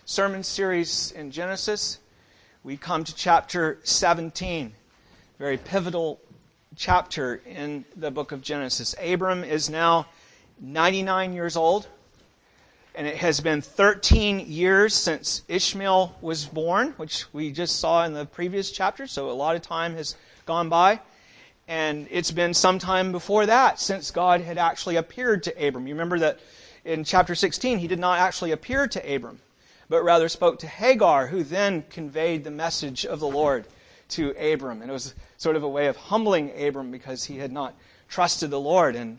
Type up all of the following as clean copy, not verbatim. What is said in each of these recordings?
sermon series in Genesis. We come to chapter 17, very pivotal chapter in the book of Genesis. Abram is now 99 years old, and it has been 13 years since Ishmael was born, which we just saw in the previous chapter, so a lot of time has gone by. And it's been some time before that since God had actually appeared to Abram. You remember that in chapter 16, he did not actually appear to Abram, but rather spoke to Hagar, who then conveyed the message of the Lord to Abram. And it was sort of a way of humbling Abram because he had not trusted the Lord, and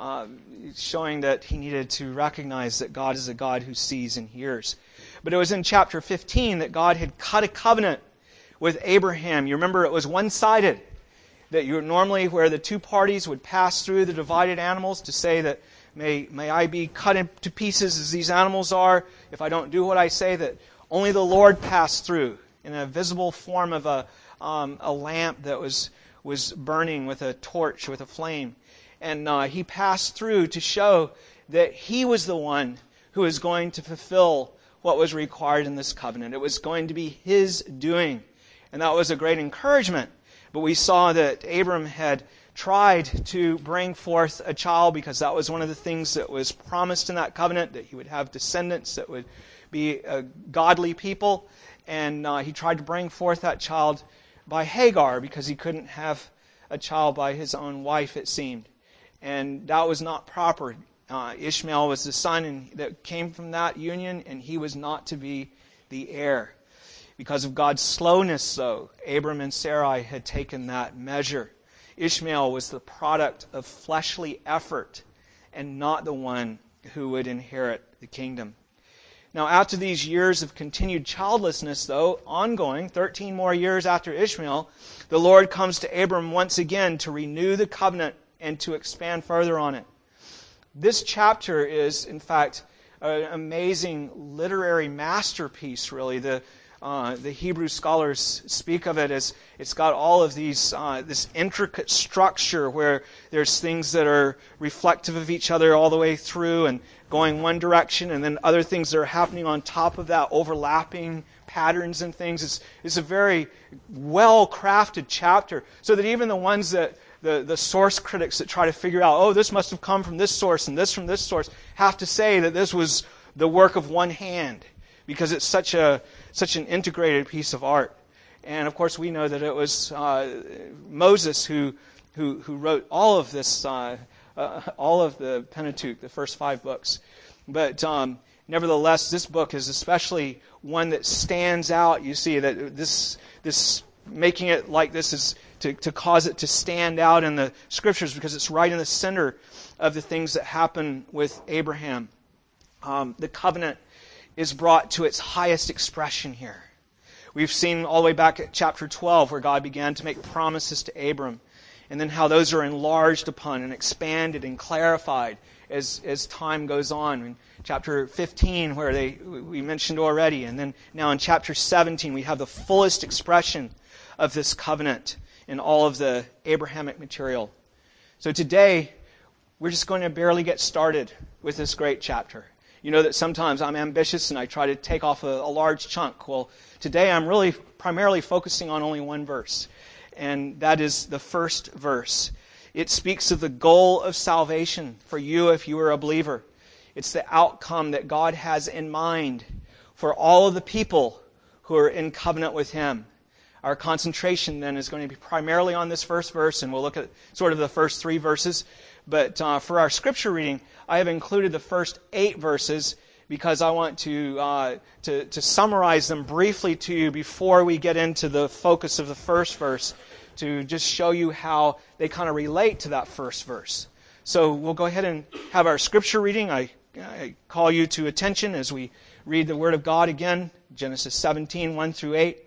showing that he needed to recognize that God is a God who sees and hears. But it was in chapter 15 that God had cut a covenant with Abraham. You remember it was one-sided, that you normally where the two parties would pass through the divided animals to say that May I be cut into pieces as these animals are if I don't do what I say, that only the Lord passed through in a visible form of a lamp that was burning with a torch, with a flame. And he passed through to show that he was the one who was going to fulfill what was required in this covenant. It was going to be his doing. And that was a great encouragement. But we saw that Abram had tried to bring forth a child because that was one of the things that was promised in that covenant, that he would have descendants that would be a godly people. And he tried to bring forth that child by Hagar because he couldn't have a child by his own wife, it seemed. And that was not proper. Ishmael was the son that came from that union, and he was not to be the heir. Because of God's slowness, though, Abram and Sarai had taken that measure. Ishmael was the product of fleshly effort and not the one who would inherit the kingdom. Now, after these years of continued childlessness, though, ongoing, 13 more years after Ishmael, the Lord comes to Abram once again to renew the covenant and to expand further on it. This chapter is, in fact, an amazing literary masterpiece, really. The Hebrew scholars speak of it as it's got all of these this intricate structure where there's things that are reflective of each other all the way through and going one direction, and then other things that are happening on top of that, overlapping patterns and things. It's a very well-crafted chapter, so that even the ones that the source critics that try to figure out, oh, this must have come from this source and this from this source, have to say that this was the work of one hand, because it's such an integrated piece of art. And of course, we know that it was Moses who wrote all of this, all of the Pentateuch, the first 5 books. But nevertheless, this book is especially one that stands out. You see that this making it like this is to cause it to stand out in the Scriptures, because it's right in the center of the things that happen with Abraham. The covenant is brought to its highest expression here. We've seen all the way back at chapter 12 where God began to make promises to Abram, and then how those are enlarged upon and expanded and clarified as time goes on. In chapter 15 where we mentioned already, and then now in chapter 17 we have the fullest expression of this covenant in all of the Abrahamic material. So today we're just going to barely get started with this great chapter. You know that sometimes I'm ambitious and I try to take off a large chunk. Well, today I'm really primarily focusing on only one verse, and that is the first verse. It speaks of the goal of salvation for you if you are a believer. It's the outcome that God has in mind for all of the people who are in covenant with Him. Our concentration then is going to be primarily on this first verse, and we'll look at sort of the first 3 verses. But for our scripture reading, I have included the first 8 verses because I want to summarize them briefly to you before we get into the focus of the first verse, to just show you how they kind of relate to that first verse. So we'll go ahead and have our scripture reading. I call you to attention as we read the Word of God again, Genesis 17, 1 through 8.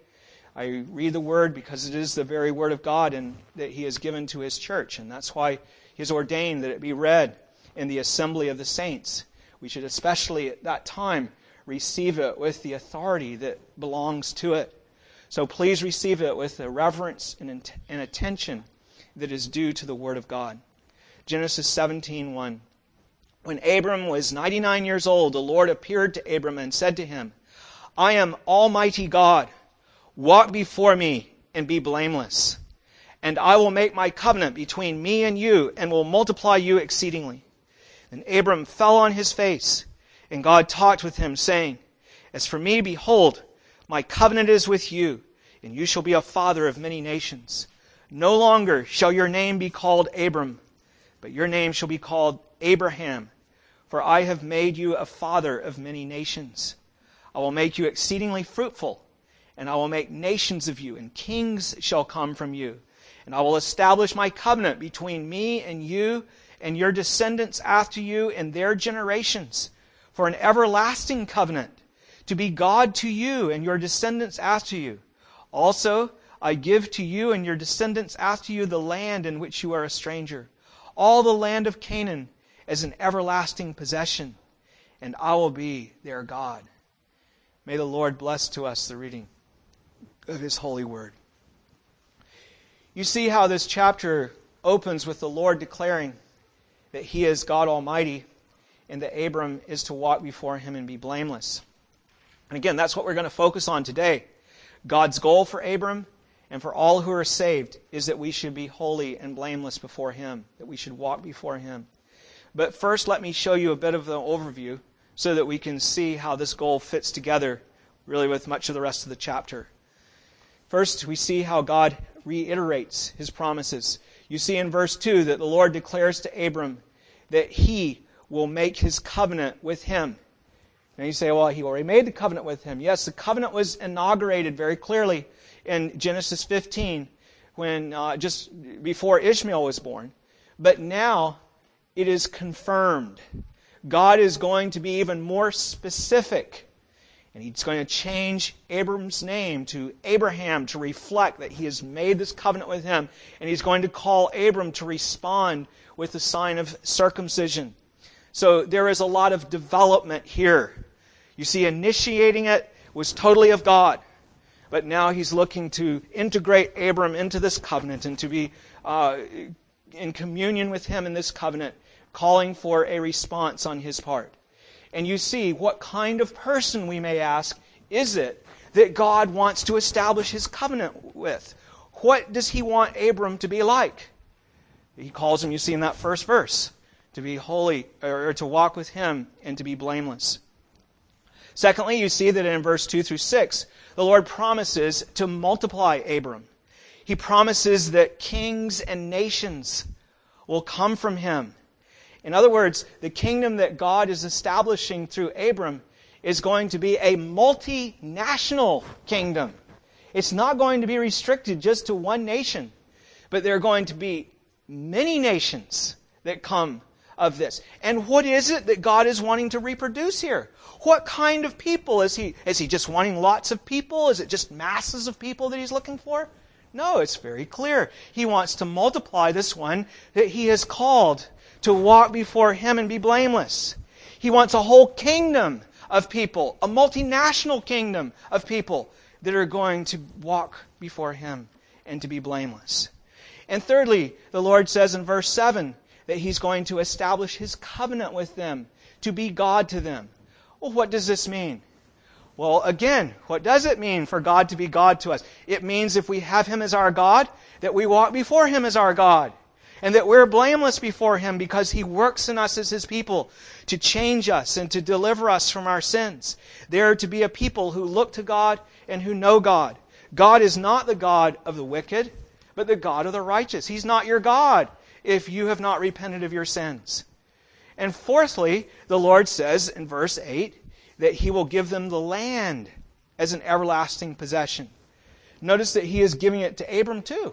I read the Word because it is the very Word of God and that He has given to His church, and that's why He has ordained that it be read in the assembly of the saints. We should especially at that time receive it with the authority that belongs to it. So please receive it with the reverence and attention that is due to the Word of God. Genesis 17:1. When Abram was 99 years old, the Lord appeared to Abram and said to him, I am Almighty God. Walk before me and be blameless. And I will make my covenant between me and you and will multiply you exceedingly. And Abram fell on his face, and God talked with him, saying, As for me, behold, my covenant is with you, and you shall be a father of many nations. No longer shall your name be called Abram, but your name shall be called Abraham, for I have made you a father of many nations. I will make you exceedingly fruitful, and I will make nations of you, and kings shall come from you. And I will establish my covenant between me and you and your descendants after you and their generations, for an everlasting covenant, to be God to you and your descendants after you. Also, I give to you and your descendants after you the land in which you are a stranger, all the land of Canaan as an everlasting possession, and I will be their God. May the Lord bless to us the reading of His holy word. You see how this chapter opens with the Lord declaring that He is God Almighty and that Abram is to walk before Him and be blameless. And again, that's what we're going to focus on today. God's goal for Abram and for all who are saved is that we should be holy and blameless before Him, that we should walk before Him. But first, let me show you a bit of an overview so that we can see how this goal fits together really with much of the rest of the chapter. First, we see how God reiterates His promises. You see in verse 2 that the Lord declares to Abram that He will make His covenant with him. Now you say, well, He already made the covenant with him. Yes, the covenant was inaugurated very clearly in Genesis 15, when just before Ishmael was born. But now it is confirmed. God is going to be even more specific. And He's going to change Abram's name to Abraham to reflect that He has made this covenant with him. And He's going to call Abram to respond with the sign of circumcision. So there is a lot of development here. You see, initiating it was totally of God. But now He's looking to integrate Abram into this covenant and to be in communion with Him in this covenant, calling for a response on His part. And you see, what kind of person, we may ask, is it that God wants to establish His covenant with? What does He want Abram to be like? He calls him, you see in that first verse, to be holy, or to walk with Him and to be blameless. Secondly, you see that in verse 2 through 6, the Lord promises to multiply Abram. He promises that kings and nations will come from him. In other words, the kingdom that God is establishing through Abram is going to be a multinational kingdom. It's not going to be restricted just to one nation, but there are going to be many nations that come of this. And what is it that God is wanting to reproduce here? What kind of people is He? Is He just wanting lots of people? Is it just masses of people that He's looking for? No, it's very clear. He wants to multiply this one that He has called to walk before Him and be blameless. He wants a whole kingdom of people, a multinational kingdom of people that are going to walk before Him and to be blameless. And thirdly, the Lord says in verse 7 that He's going to establish His covenant with them, to be God to them. Well, what does this mean? Well, again, what does it mean for God to be God to us? It means if we have Him as our God, that we walk before Him as our God. And that we're blameless before Him because He works in us as His people to change us and to deliver us from our sins. They're to be a people who look to God and who know God. God is not the God of the wicked, but the God of the righteous. He's not your God if you have not repented of your sins. And fourthly, the Lord says in verse 8 that He will give them the land as an everlasting possession. Notice that He is giving it to Abram too.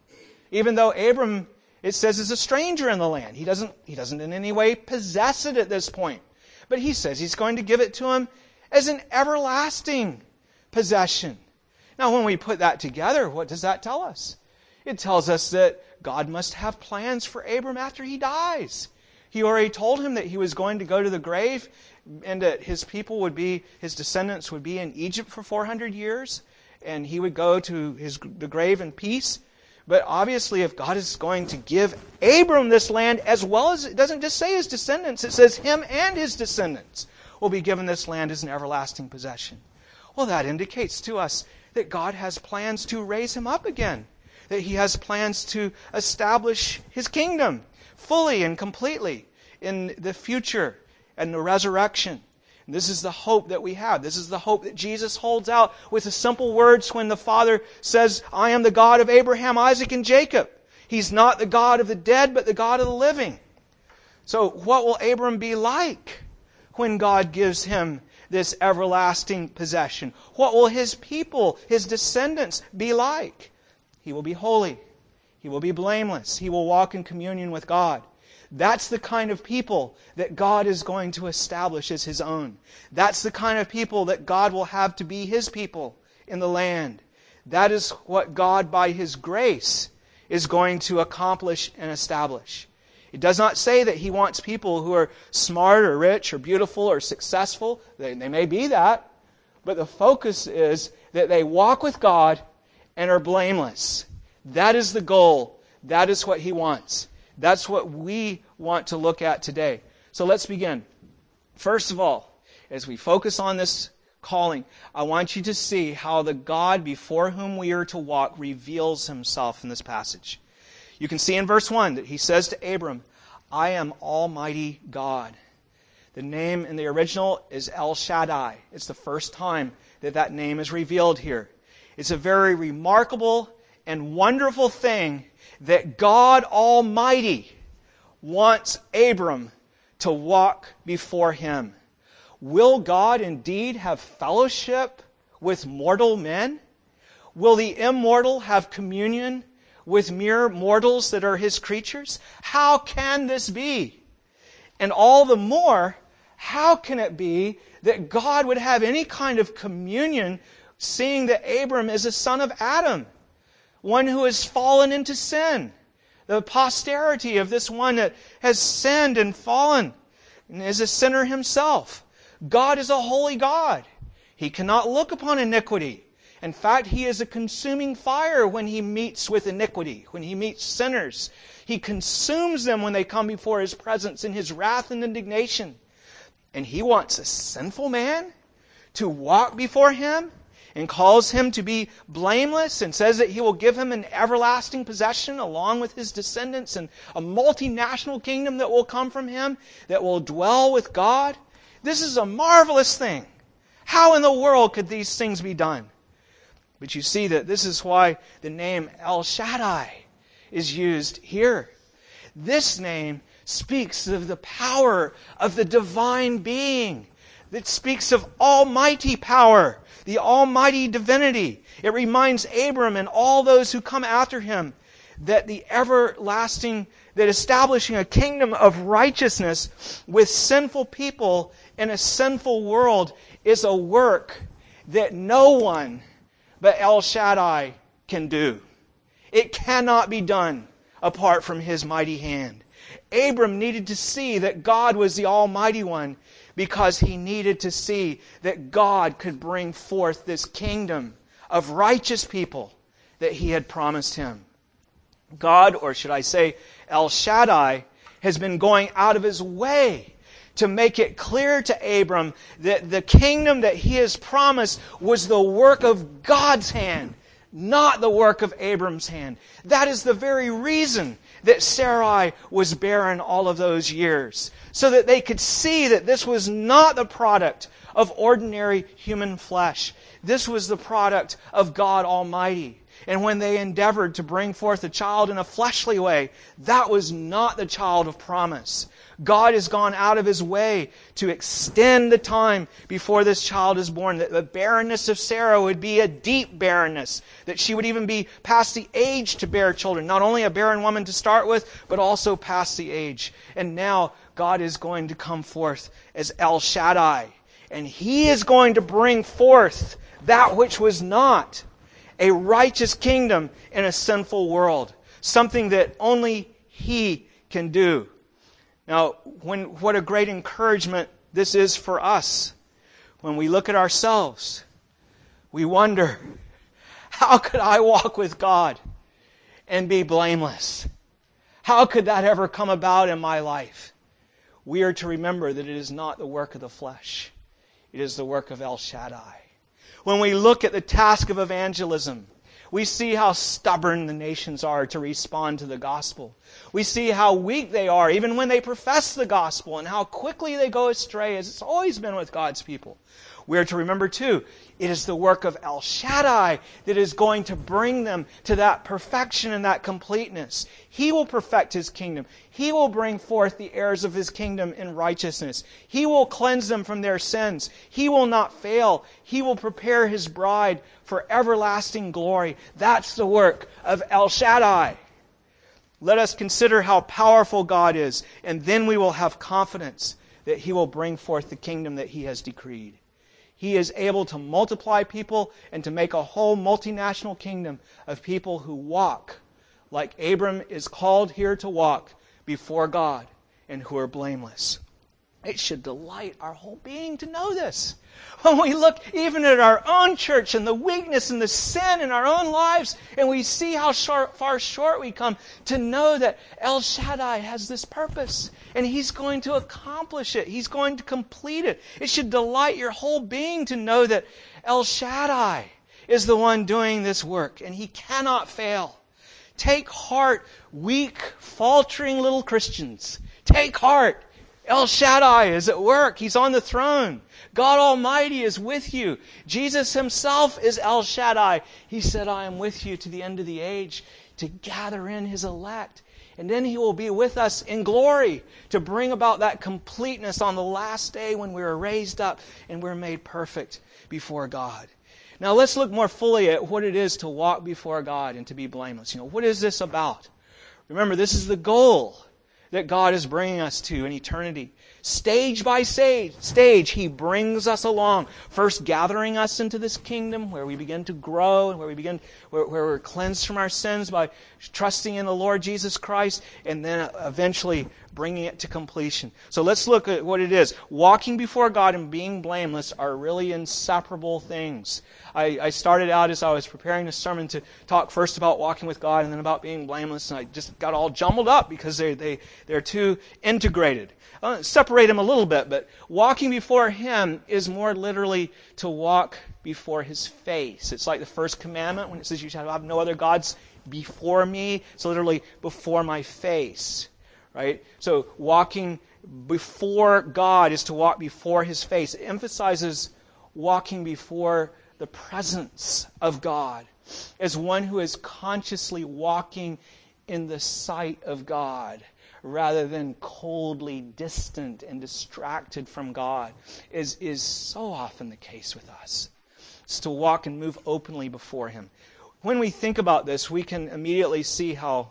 Even though Abram, it says, is a stranger in the land. He doesn't in any way possess it at this point. But He says He's going to give it to him as an everlasting possession. Now, when we put that together, what does that tell us? It tells us that God must have plans for Abram after he dies. He already told him that he was going to go to the grave and that his people would be, his descendants would be in Egypt for 400 years and he would go to the grave in peace. But obviously, if God is going to give Abram this land, as well as, it doesn't just say his descendants, it says him and his descendants will be given this land as an everlasting possession. Well, that indicates to us that God has plans to raise him up again, that he has plans to establish his kingdom fully and completely in the future and the resurrection. And this is the hope that we have. This is the hope that Jesus holds out with the simple words when the Father says, I am the God of Abraham, Isaac, and Jacob. He's not the God of the dead, but the God of the living. So what will Abram be like when God gives him this everlasting possession? What will his people, his descendants, be like? He will be holy. He will be blameless. He will walk in communion with God. That's the kind of people that God is going to establish as his own. That's the kind of people that God will have to be his people in the land. That is what God, by his grace, is going to accomplish and establish. It does not say that he wants people who are smart or rich or beautiful or successful. They may be that. But the focus is that they walk with God and are blameless. That is the goal. That is what he wants. That's what we want to look at today. So let's begin. First of all, as we focus on this calling, I want you to see how the God before whom we are to walk reveals himself in this passage. You can see in verse 1 that he says to Abram, I am Almighty God. The name in the original is El Shaddai. It's the first time that that name is revealed here. It's a very remarkable and wonderful thing that God Almighty wants Abram to walk before him. Will God indeed have fellowship with mortal men? Will the immortal have communion with mere mortals that are his creatures? How can this be? And all the more, how can it be that God would have any kind of communion seeing that Abram is a son of Adam, one who has fallen into sin, the posterity of this one that has sinned and fallen and is a sinner himself? God is a holy God. He cannot look upon iniquity. In fact, he is a consuming fire when he meets with iniquity, when he meets sinners. He consumes them when they come before his presence in his wrath and indignation. And he wants a sinful man to walk before him and calls him to be blameless and says that he will give him an everlasting possession along with his descendants and a multinational kingdom that will come from him that will dwell with God. This is a marvelous thing. How in the world could these things be done? But you see that this is why the name El Shaddai is used here. This name speaks of the power of the divine being. It speaks of almighty power, the almighty divinity. It reminds Abram and all those who come after him that the everlasting, that establishing a kingdom of righteousness with sinful people in a sinful world is a work that no one but El Shaddai can do. It cannot be done apart from his mighty hand. Abram needed to see that God was the Almighty One because he needed to see that God could bring forth this kingdom of righteous people that he had promised him. God, or should I say El Shaddai, has been going out of his way to make it clear to Abram that the kingdom that he has promised was the work of God's hand, not the work of Abram's hand. That is the very reason that Sarai was barren all of those years, so that they could see that this was not the product of ordinary human flesh. This was the product of God Almighty. And when they endeavored to bring forth a child in a fleshly way, that was not the child of promise. God has gone out of his way to extend the time before this child is born, that the barrenness of Sarah would be a deep barrenness, that she would even be past the age to bear children. Not only a barren woman to start with, but also past the age. And now God is going to come forth as El Shaddai. And he is going to bring forth that which was not, a righteous kingdom in a sinful world. Something that only he can do. Now, what a great encouragement this is for us. When we look at ourselves, we wonder, how could I walk with God and be blameless? How could that ever come about in my life? We are to remember that it is not the work of the flesh. It is the work of El Shaddai. When we look at the task of evangelism, we see how stubborn the nations are to respond to the gospel. We see how weak they are even when they profess the gospel, and how quickly they go astray, as it's always been with God's people. We are to remember too, it is the work of El Shaddai that is going to bring them to that perfection and that completeness. He will perfect His kingdom. He will bring forth the heirs of His kingdom in righteousness. He will cleanse them from their sins. He will not fail. He will prepare His bride for everlasting glory. That's the work of El Shaddai. Let us consider how powerful God is, and then we will have confidence that He will bring forth the kingdom that He has decreed. He is able to multiply people and to make a whole multinational kingdom of people who walk like Abram is called here to walk before God and who are blameless. It should delight our whole being to know this. When we look even at our own church and the weakness and the sin in our own lives, and we see how far short we come, to know that El Shaddai has this purpose, and He's going to accomplish it. He's going to complete it. It should delight your whole being to know that El Shaddai is the one doing this work, and He cannot fail. Take heart, weak, faltering little Christians. Take heart. El Shaddai is at work. He's on the throne. God Almighty is with you. Jesus Himself is El Shaddai. He said, I am with you to the end of the age to gather in His elect. And then He will be with us in glory to bring about that completeness on the last day when we are raised up and we're made perfect before God. Now let's look more fully at what it is to walk before God and to be blameless. What is this about? Remember, this is the goal that God is bringing us to in eternity. Stage by stage, He brings us along. First gathering us into this kingdom where we begin to grow and where we're cleansed from our sins by trusting in the Lord Jesus Christ, and then eventually bringing it to completion. So let's look at what it is. Walking before God and being blameless are really inseparable things. I started out as I was preparing this sermon to talk first about walking with God and then about being blameless, and I just got all jumbled up because they're too integrated. I'll separate them a little bit, but walking before Him is more literally to walk before His face. It's like the first commandment when it says you shall have no other gods before me. It's literally before my face. Right? So walking before God is to walk before His face. It emphasizes walking before the presence of God as one who is consciously walking in the sight of God rather than coldly distant and distracted from God is so often the case with us. It's to walk and move openly before Him. When we think about this, we can immediately see how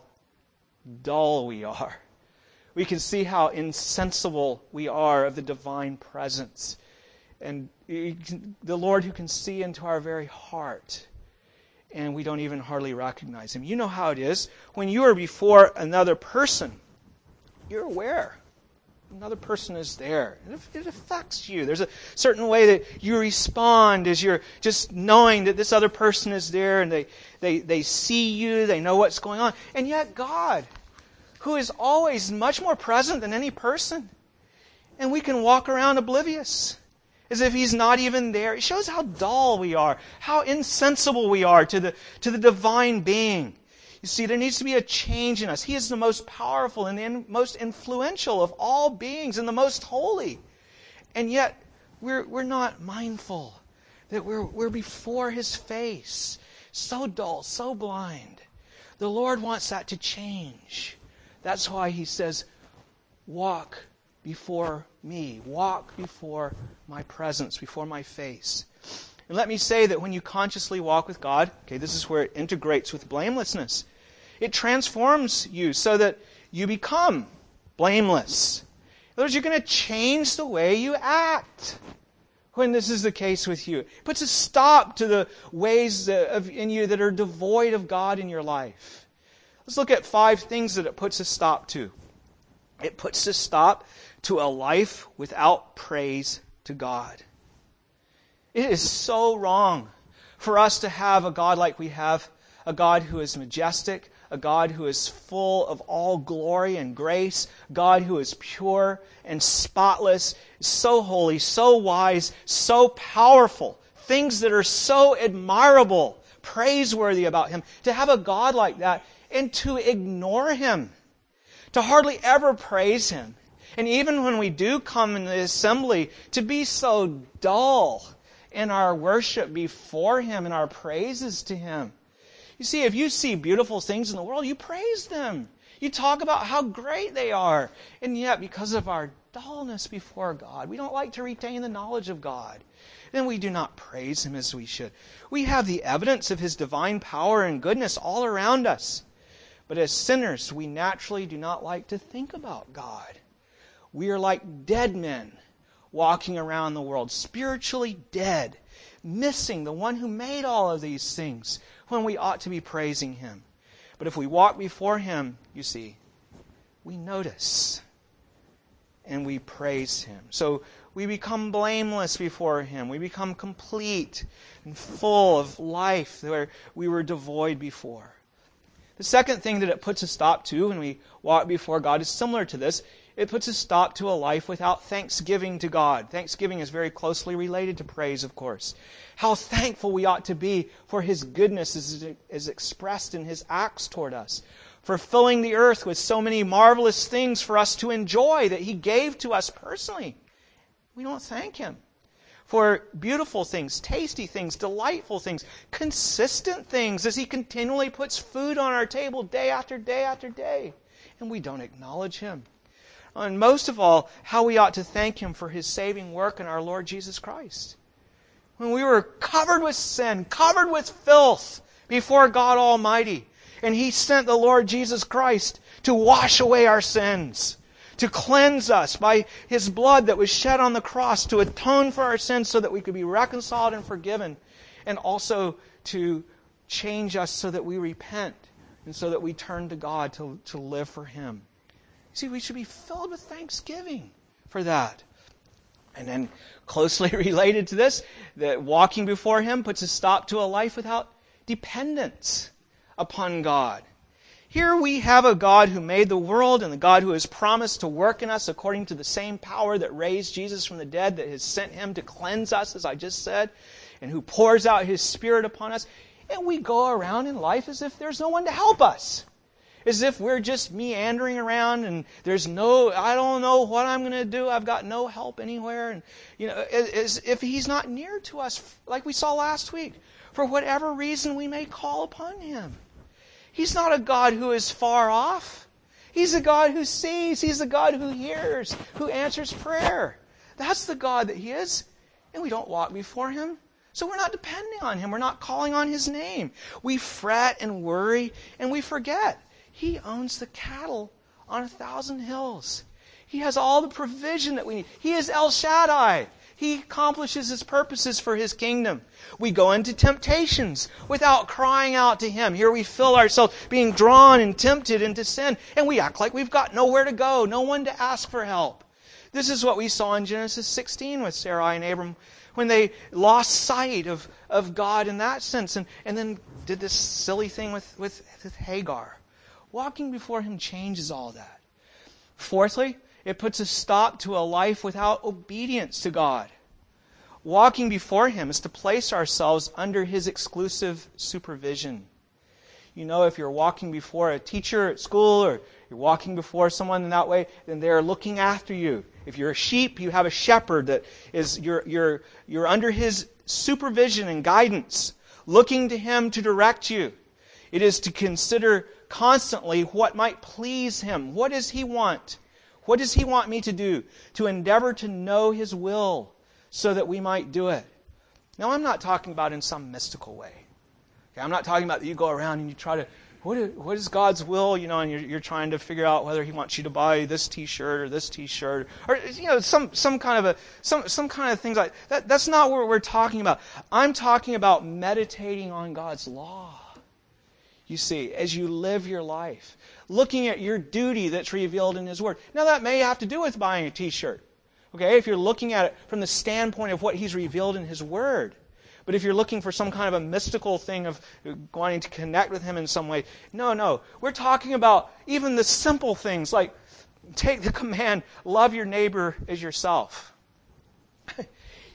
dull we are. We can see how insensible we are of the divine presence. And the Lord who can see into our very heart, and we don't even hardly recognize Him. You know how it is. When you are before another person, you're aware. Another person is there. It affects you. There's a certain way that you respond as you're just knowing that this other person is there, and they see you, they know what's going on. And yet God, who is always much more present than any person, and we can walk around oblivious, as if He's not even there. It shows how dull we are, how insensible we are to the divine being. You see, there needs to be a change in us. He is the most powerful and the most influential of all beings and the most holy. And yet, we're not mindful that we're before His face. So dull, so blind. The Lord wants that to change. That's why He says, walk before me. Walk before my presence, before my face. And let me say that when you consciously walk with God, this is where it integrates with blamelessness. It transforms you so that you become blameless. In other words, you're going to change the way you act when this is the case with you. It puts a stop to the ways in you that are devoid of God in your life. Let's look at 5 things that it puts a stop to. It puts a stop to a life without praise to God. It is so wrong for us to have a God like we have, a God who is majestic, a God who is full of all glory and grace, God who is pure and spotless, so holy, so wise, so powerful, things that are so admirable, praiseworthy about Him, to have a God like that and to ignore Him, to hardly ever praise Him. And even when we do come in the assembly, to be so dull in our worship before Him and our praises to Him. You see, if you see beautiful things in the world, you praise them. You talk about how great they are. And yet, because of our dullness before God, we don't like to retain the knowledge of God. Then we do not praise Him as we should. We have the evidence of His divine power and goodness all around us. But as sinners, we naturally do not like to think about God. We are like dead men walking around the world, spiritually dead, missing the one who made all of these things when we ought to be praising Him. But if we walk before Him, you see, we notice and we praise Him. So we become blameless before Him. We become complete and full of life where we were devoid before. The second thing that it puts a stop to when we walk before God is similar to this. It puts a stop to a life without thanksgiving to God. Thanksgiving is very closely related to praise, of course. How thankful we ought to be for His goodness as expressed in His acts toward us. For filling the earth with so many marvelous things for us to enjoy that He gave to us personally. We don't thank Him. For beautiful things, tasty things, delightful things, consistent things as He continually puts food on our table day after day after day. And we don't acknowledge Him. And most of all, how we ought to thank Him for His saving work in our Lord Jesus Christ. When we were covered with sin, covered with filth before God Almighty, and He sent the Lord Jesus Christ to wash away our sins, to cleanse us by His blood that was shed on the cross, to atone for our sins so that we could be reconciled and forgiven, and also to change us so that we repent and so that we turn to God to live for Him. See, we should be filled with thanksgiving for that. And then closely related to this, that walking before Him puts a stop to a life without dependence upon God. Here we have a God who made the world and the God who has promised to work in us according to the same power that raised Jesus from the dead, that has sent Him to cleanse us, as I just said, and who pours out His Spirit upon us. And we go around in life as if there's no one to help us. As if we're just meandering around and I don't know what I'm going to do. I've got no help anywhere. And, as if He's not near to us, like we saw last week, for whatever reason we may call upon Him. He's not a God who is far off. He's a God who sees. He's a God who hears, who answers prayer. That's the God that He is. And we don't walk before Him. So we're not depending on Him. We're not calling on His name. We fret and worry and we forget. He owns the cattle on 1,000 hills. He has all the provision that we need. He is El Shaddai. He accomplishes His purposes for His kingdom. We go into temptations without crying out to Him. Here we feel ourselves being drawn and tempted into sin, and we act like we've got nowhere to go, no one to ask for help. This is what we saw in Genesis 16 with Sarai and Abram when they lost sight of God in that sense and then did this silly thing with Hagar. Walking before Him changes all that. Fourthly, it puts a stop to a life without obedience to God. Walking before Him is to place ourselves under His exclusive supervision. If you're walking before a teacher at school or you're walking before someone in that way, then they're looking after you. If you're a sheep, you have a shepherd that is you're under his supervision and guidance, looking to Him to direct you. It is to consider constantly what might please Him. What does He want? What does He want me to do? To endeavor to know His will so that we might do it. Now, I'm not talking about in some mystical way. Okay, I'm not talking about that you go around and you try to, what is God's will? And you're trying to figure out whether He wants you to buy this T-shirt or this T-shirt, or some kind of things like that. That's not what we're talking about. I'm talking about meditating on God's law. You see, as you live your life, looking at your duty that's revealed in His Word. Now, that may have to do with buying a T-shirt. Okay, if you're looking at it from the standpoint of what He's revealed in His Word. But if you're looking for some kind of a mystical thing of wanting to connect with Him in some way, no. We're talking about even the simple things like take the command, love your neighbor as yourself.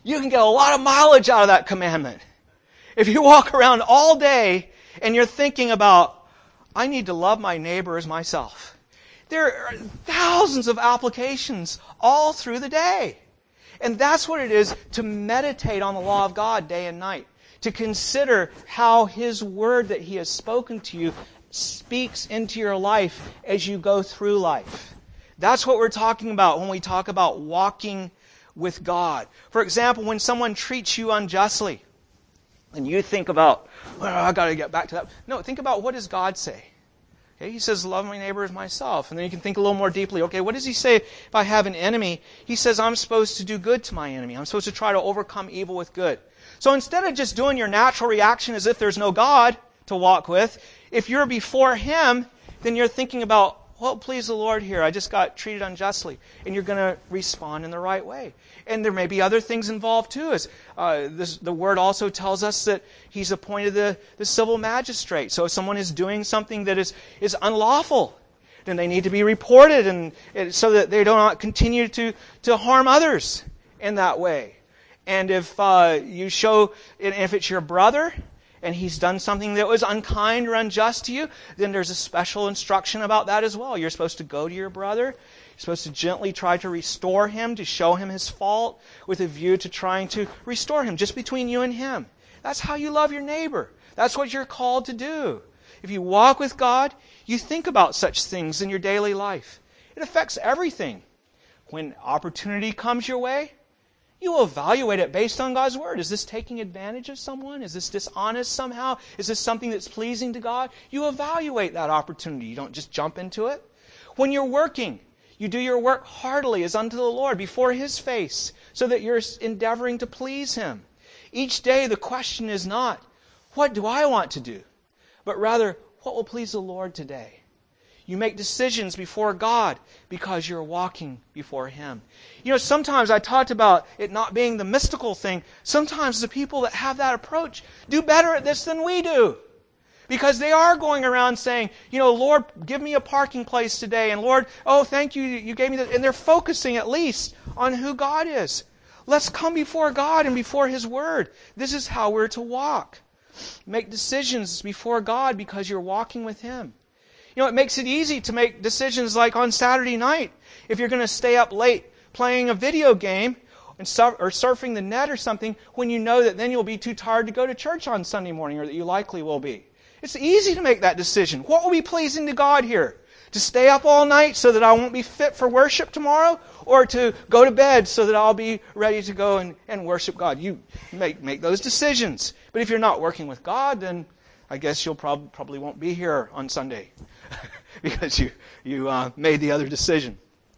you can get a lot of mileage out of that commandment. If you walk around all day and you're thinking about, I need to love my neighbor as myself. There are thousands of applications all through the day. And that's what it is to meditate on the law of God day and night. To consider how His Word that He has spoken to you speaks into your life as you go through life. That's what we're talking about when we talk about walking with God. For example, when someone treats you unjustly, and you think about, well, I've got to get back to that. No, think about, what does God say? Okay, He says, love my neighbor as myself. And then you can think a little more deeply. Okay, what does He say if I have an enemy? He says, I'm supposed to do good to my enemy. I'm supposed to try to overcome evil with good. So instead of just doing your natural reaction as if there's no God to walk with, if you're before Him, then you're thinking about, well, please the Lord here. I just got treated unjustly. And you're going to respond in the right way. And there may be other things involved too. As the Word also tells us that He's appointed the civil magistrate. So if someone is doing something that is unlawful, then they need to be reported, and so that they do not continue to harm others in that way. And if you show, if it's your brother, and he's done something that was unkind or unjust to you, then there's a special instruction about that as well. You're supposed to go to your brother. You're supposed to gently try to restore him, to show him his fault, with a view to trying to restore him, just between you and him. That's how you love your neighbor. That's what you're called to do. If you walk with God, you think about such things in your daily life. It affects everything. When opportunity comes your way, you will evaluate it based on God's Word. Is this taking advantage of someone? Is this dishonest somehow? Is this something that's pleasing to God? You evaluate that opportunity. You don't just jump into it. When you're working, you do your work heartily as unto the Lord before His face, so that you're endeavoring to please Him. Each day the question is not, what do I want to do? But rather, what will please the Lord today? You make decisions before God because you're walking before Him. You know, sometimes I talked about it not being the mystical thing. Sometimes the people that have that approach do better at this than we do. Because they are going around saying, you know, Lord, give me a parking place today. And Lord, oh, thank you, you gave me that. And they're focusing at least on who God is. Let's come before God and before His Word. This is how we're to walk. Make decisions before God because you're walking with Him. You know, it makes it easy to make decisions like on Saturday night. If you're going to stay up late playing a video game or surfing the net or something, when you know that then you'll be too tired to go to church on Sunday morning, or that you likely will be. It's easy to make that decision. What will be pleasing to God here? To stay up all night so that I won't be fit for worship tomorrow? Or to go to bed so that I'll be ready to go and worship God? You make those decisions. But if you're not working with God, then I guess you'll probably won't be here on Sunday because you made the other decision.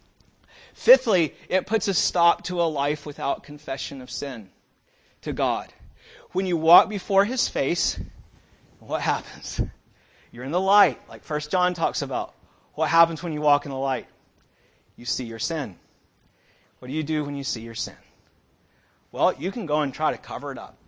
Fifthly, it puts a stop to a life without confession of sin to God. When you walk before His face, what happens? You're in the light, like 1 John talks about. What happens when you walk in the light? You see your sin. What do you do when you see your sin? Well, you can go and try to cover it up.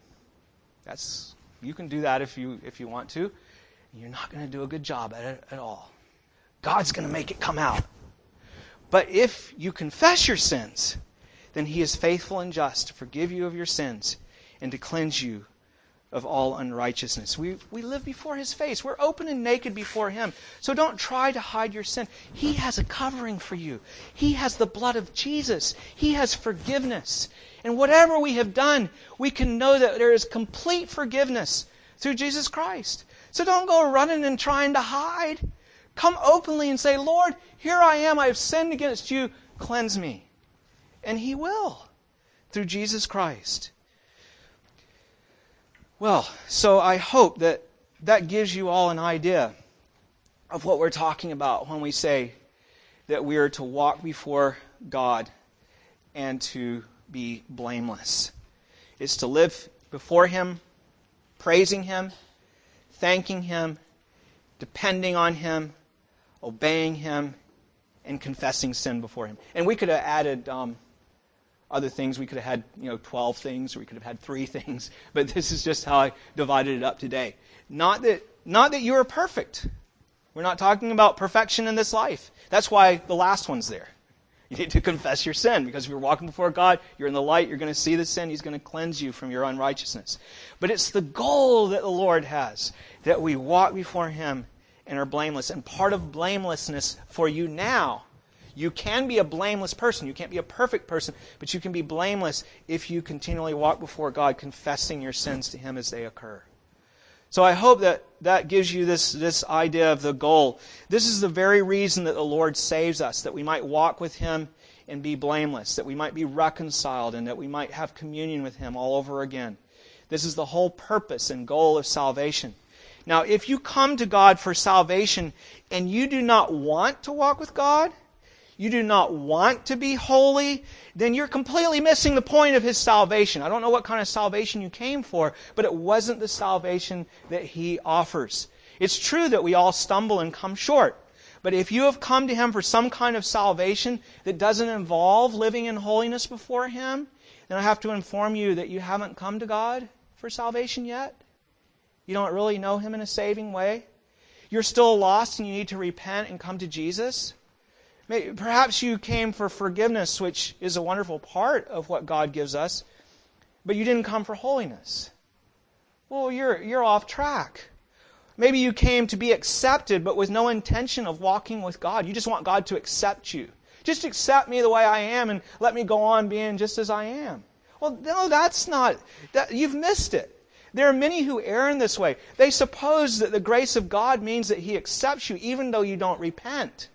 You can do that if you want to. You're not going to do a good job at it at all. God's going to make it come out. But if you confess your sins, then He is faithful and just to forgive you of your sins and to cleanse you of all unrighteousness. We live before His face. We're open and naked before Him. So don't try to hide your sin. He has a covering for you. He has the blood of Jesus. He has forgiveness. And whatever we have done, we can know that there is complete forgiveness through Jesus Christ. So don't go running and trying to hide. Come openly and say, Lord, here I am. I have sinned against you. Cleanse me. And He will through Jesus Christ. Well, so I hope that gives you all an idea of what we're talking about when we say that we are to walk before God and to be blameless. It's to live before Him, praising Him, thanking Him, depending on Him, obeying Him, and confessing sin before Him. And we could have added other things. We could have had 12 things, or we could have had 3 things. But this is just how I divided it up today. Not that you are perfect. We're not talking about perfection in this life. That's why the last one's there. You need to confess your sin, because if you're walking before God, you're in the light, you're going to see the sin, He's going to cleanse you from your unrighteousness. But it's the goal that the Lord has, that we walk before Him and are blameless. And part of blamelessness for you now, you can be a blameless person. You can't be a perfect person, but you can be blameless if you continually walk before God, confessing your sins to Him as they occur. So I hope that gives you this idea of the goal. This is the very reason that the Lord saves us, that we might walk with Him and be blameless, that we might be reconciled, and that we might have communion with Him all over again. This is the whole purpose and goal of salvation. Now, if you come to God for salvation and you do not want to walk with God, you do not want to be holy, then you're completely missing the point of His salvation. I don't know what kind of salvation you came for, but it wasn't the salvation that He offers. It's true that we all stumble and come short. But if you have come to Him for some kind of salvation that doesn't involve living in holiness before Him, then I have to inform you that you haven't come to God for salvation yet. You don't really know Him in a saving way. You're still lost and you need to repent and come to Jesus. Perhaps you came for forgiveness, which is a wonderful part of what God gives us, but you didn't come for holiness. Well, you're off track. Maybe you came to be accepted, but with no intention of walking with God. You just want God to accept you. Just accept me the way I am and let me go on being just as I am. Well, no, that's not. You've missed it. There are many who err in this way. They suppose that the grace of God means that He accepts you even though you don't repent.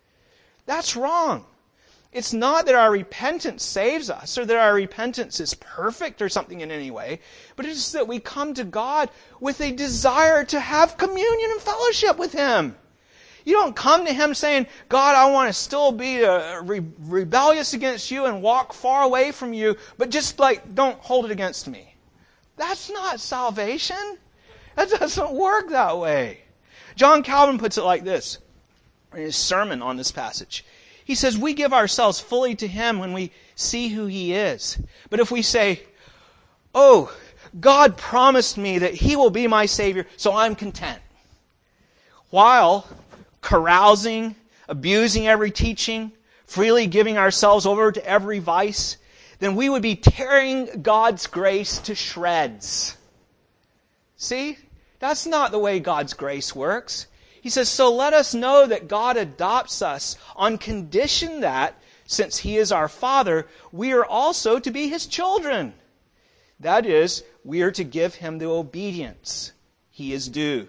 That's wrong. It's not that our repentance saves us or that our repentance is perfect or something in any way, but it's that we come to God with a desire to have communion and fellowship with Him. You don't come to Him saying, God, I want to still be rebellious against You and walk far away from You, but just don't hold it against me. That's not salvation. That doesn't work that way. John Calvin puts it like this in his sermon on this passage. He says, we give ourselves fully to Him when we see who He is. But if we say, oh, God promised me that He will be my Savior, so I'm content, while carousing, abusing every teaching, freely giving ourselves over to every vice, then we would be tearing God's grace to shreds. See? That's not the way God's grace works. He says, so let us know that God adopts us on condition that, since He is our Father, we are also to be His children. That is, we are to give Him the obedience He is due.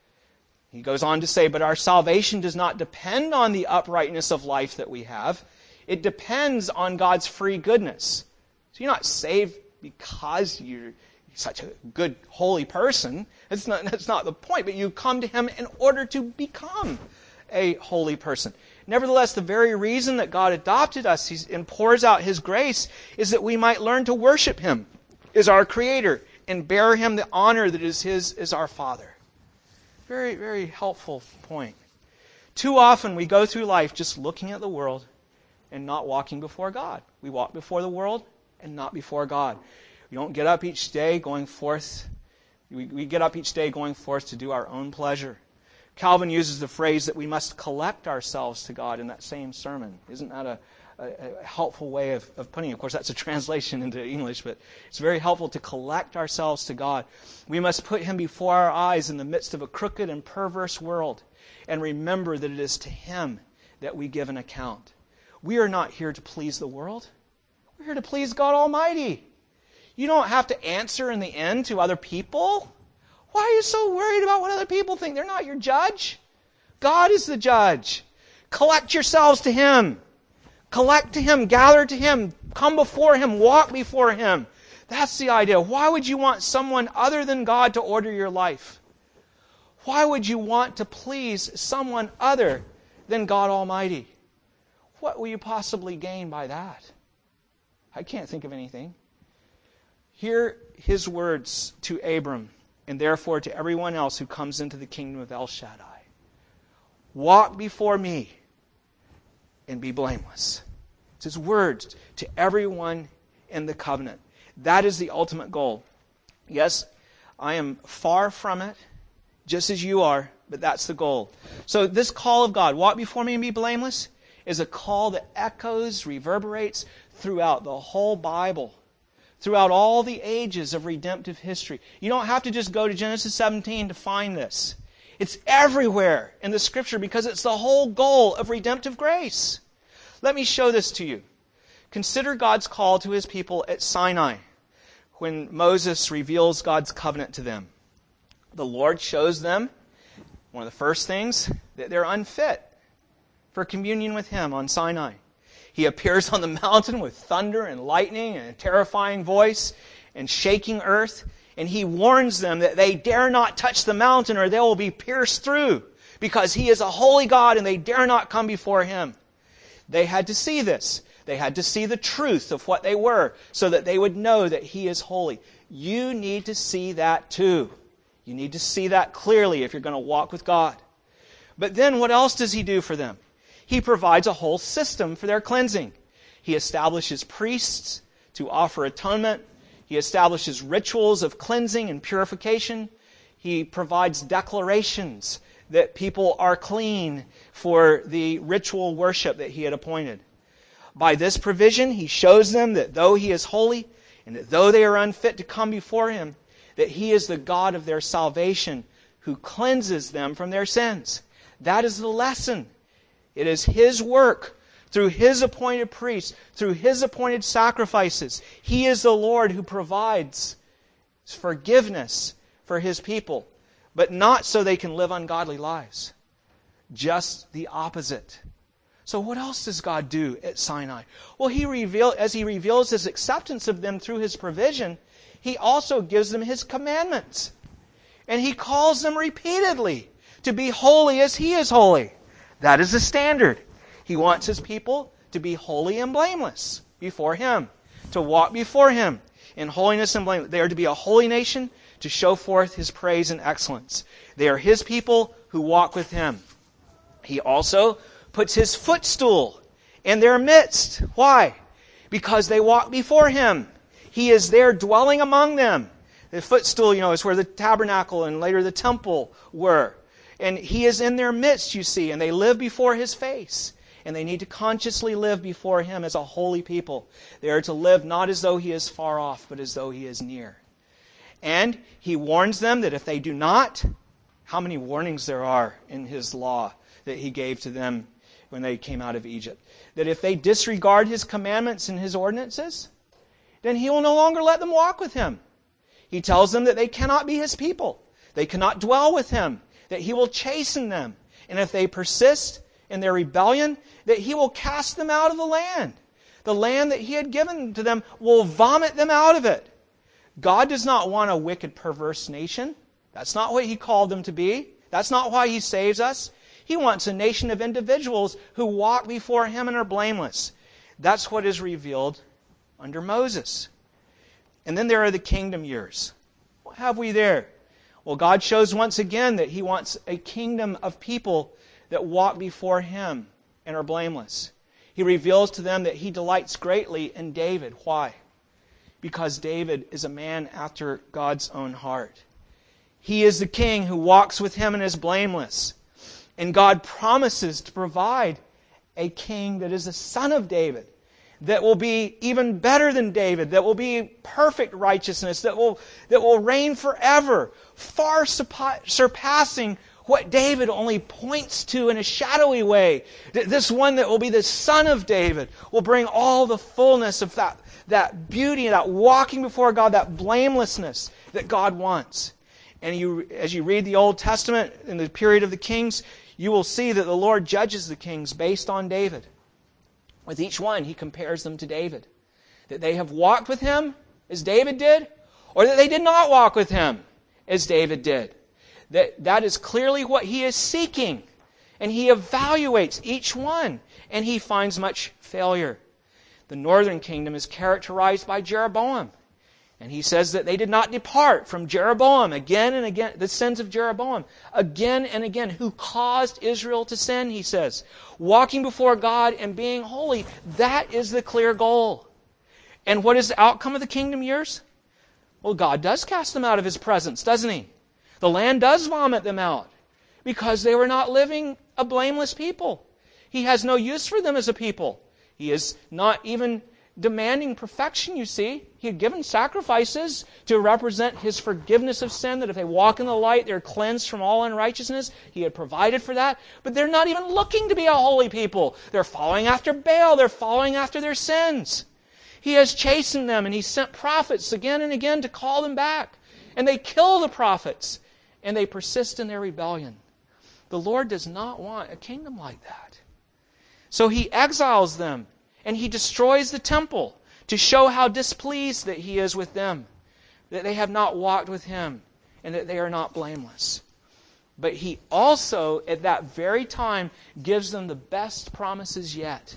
He goes on to say, but our salvation does not depend on the uprightness of life that we have. It depends on God's free goodness. So you're not saved because you're such a good, holy person. That's not the point. But you come to Him in order to become a holy person. Nevertheless, the very reason that God adopted us and pours out His grace is that we might learn to worship Him as our Creator and bear Him the honor that is His as our Father. Very, very helpful point. Too often we go through life just looking at the world and not walking before God. We walk before the world and not before God. We don't get up each day going forth. We get up each day going forth to do our own pleasure. Calvin uses the phrase that we must collect ourselves to God in that same sermon. Isn't that a helpful way of putting it? Of course, that's a translation into English, but it's very helpful to collect ourselves to God. We must put Him before our eyes in the midst of a crooked and perverse world and remember that it is to Him that we give an account. We are not here to please the world. We're here to please God Almighty. You don't have to answer in the end to other people. Why are you so worried about what other people think? They're not your judge. God is the judge. Collect yourselves to Him. Collect to Him. Gather to Him. Come before Him. Walk before Him. That's the idea. Why would you want someone other than God to order your life? Why would you want to please someone other than God Almighty? What will you possibly gain by that? I can't think of anything. Hear His words to Abram, and therefore to everyone else who comes into the kingdom of El Shaddai. Walk before me and be blameless. It's His words to everyone in the covenant. That is the ultimate goal. Yes, I am far from it, just as you are, but that's the goal. So this call of God, walk before me and be blameless, is a call that echoes, reverberates throughout the whole Bible, throughout all the ages of redemptive history. You don't have to just go to Genesis 17 to find this. It's everywhere in the Scripture because it's the whole goal of redemptive grace. Let me show this to you. Consider God's call to His people at Sinai when Moses reveals God's covenant to them. The Lord shows them, one of the first things, that they're unfit for communion with Him on Sinai. He appears on the mountain with thunder and lightning and a terrifying voice and shaking earth, and He warns them that they dare not touch the mountain or they will be pierced through because He is a holy God and they dare not come before Him. They had to see this. They had to see the truth of what they were so that they would know that He is holy. You need to see that too. You need to see that clearly if you're going to walk with God. But then what else does He do for them? He provides a whole system for their cleansing. He establishes priests to offer atonement. He establishes rituals of cleansing and purification. He provides declarations that people are clean for the ritual worship that He had appointed. By this provision, He shows them that though He is holy and that though they are unfit to come before Him, that He is the God of their salvation who cleanses them from their sins. That is the lesson. It is His work through His appointed priests, through His appointed sacrifices. He is the Lord who provides forgiveness for His people, but not so they can live ungodly lives. Just the opposite. So what else does God do at Sinai? Well, as He reveals His acceptance of them through His provision, He also gives them His commandments. And He calls them repeatedly to be holy as He is holy. That is the standard. He wants His people to be holy and blameless before Him, to walk before Him in holiness and blameless. They are to be a holy nation to show forth His praise and excellence. They are His people who walk with Him. He also puts His footstool in their midst. Why? Because they walk before Him. He is there dwelling among them. The footstool, is where the tabernacle and later the temple were. And He is in their midst, you see, and they live before His face. And they need to consciously live before Him as a holy people. They are to live not as though He is far off, but as though He is near. And He warns them that if they do not, how many warnings there are in His law that He gave to them when they came out of Egypt. That if they disregard His commandments and His ordinances, then He will no longer let them walk with Him. He tells them that they cannot be His people. They cannot dwell with Him. That He will chasten them. And if they persist in their rebellion, that He will cast them out of the land. The land that He had given to them will vomit them out of it. God does not want a wicked, perverse nation. That's not what He called them to be. That's not why He saves us. He wants a nation of individuals who walk before Him and are blameless. That's what is revealed under Moses. And then there are the kingdom years. What have we there? Well, God shows once again that He wants a kingdom of people that walk before Him and are blameless. He reveals to them that He delights greatly in David. Why? Because David is a man after God's own heart. He is the king who walks with Him and is blameless. And God promises to provide a king that is a son of David, that will be even better than David, that will be perfect righteousness, that will reign forever, far surpassing what David only points to in a shadowy way. This one that will be the son of David will bring all the fullness of that beauty, that walking before God, that blamelessness that God wants. And as you read the Old Testament in the period of the kings, you will see that the Lord judges the kings based on David. With each one, He compares them to David. That they have walked with Him as David did, or that they did not walk with Him as David did. That is clearly what He is seeking. And He evaluates each one, and He finds much failure. The northern kingdom is characterized by Jeroboam. And He says that they did not depart from Jeroboam again and again, the sins of Jeroboam, again and again, who caused Israel to sin, He says. Walking before God and being holy, that is the clear goal. And what is the outcome of the kingdom years? Well, God does cast them out of His presence, doesn't He? The land does vomit them out because they were not living a blameless people. He has no use for them as a people. He is not even demanding perfection, you see. He had given sacrifices to represent His forgiveness of sin, that if they walk in the light, they're cleansed from all unrighteousness. He had provided for that. But they're not even looking to be a holy people. They're following after Baal. They're following after their sins. He has chastened them, and He sent prophets again and again to call them back. And they kill the prophets, and they persist in their rebellion. The Lord does not want a kingdom like that. So He exiles them, and He destroys the temple to show how displeased that He is with them, that they have not walked with Him, and that they are not blameless. But He also, at that very time, gives them the best promises yet.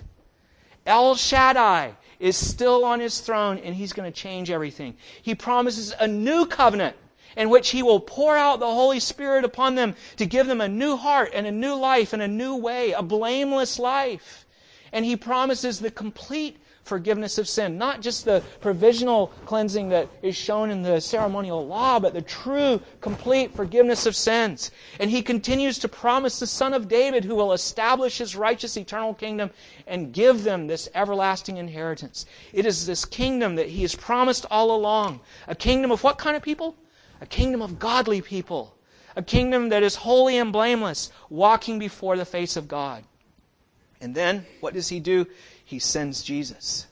El Shaddai is still on His throne, and He's going to change everything. He promises a new covenant in which He will pour out the Holy Spirit upon them to give them a new heart and a new life and a new way, a blameless life. And He promises the complete forgiveness of sin, not just the provisional cleansing that is shown in the ceremonial law, but the true, complete forgiveness of sins. And He continues to promise the Son of David who will establish His righteous eternal kingdom and give them this everlasting inheritance. It is this kingdom that He has promised all along. A kingdom of what kind of people? A kingdom of godly people. A kingdom that is holy and blameless, walking before the face of God. And then, what does He do? He sends Jesus.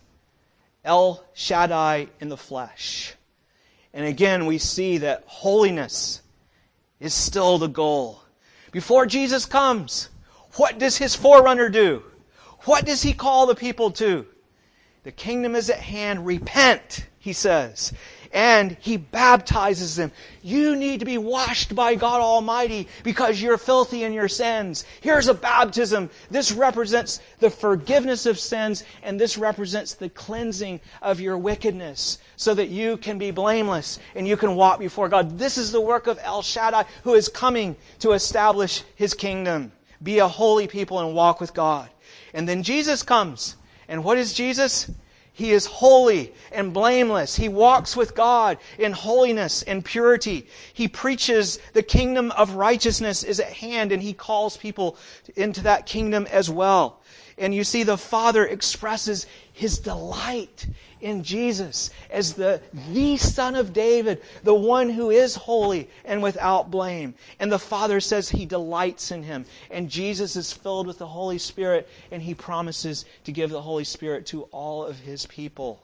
El Shaddai in the flesh. And again, we see that holiness is still the goal. Before Jesus comes, what does His forerunner do? What does He call the people to? The kingdom is at hand. Repent, He says. And He baptizes them. You need to be washed by God Almighty because you're filthy in your sins. Here's a baptism. This represents the forgiveness of sins, and this represents the cleansing of your wickedness so that you can be blameless and you can walk before God. This is the work of El Shaddai, who is coming to establish His kingdom. Be a holy people and walk with God. And then Jesus comes. And what is Jesus? He is holy and blameless. He walks with God in holiness and purity. He preaches the kingdom of righteousness is at hand, and He calls people into that kingdom as well. And you see, the Father expresses His delight in Jesus as the Son of David, the one who is holy and without blame. And the Father says He delights in Him. And Jesus is filled with the Holy Spirit, and He promises to give the Holy Spirit to all of His people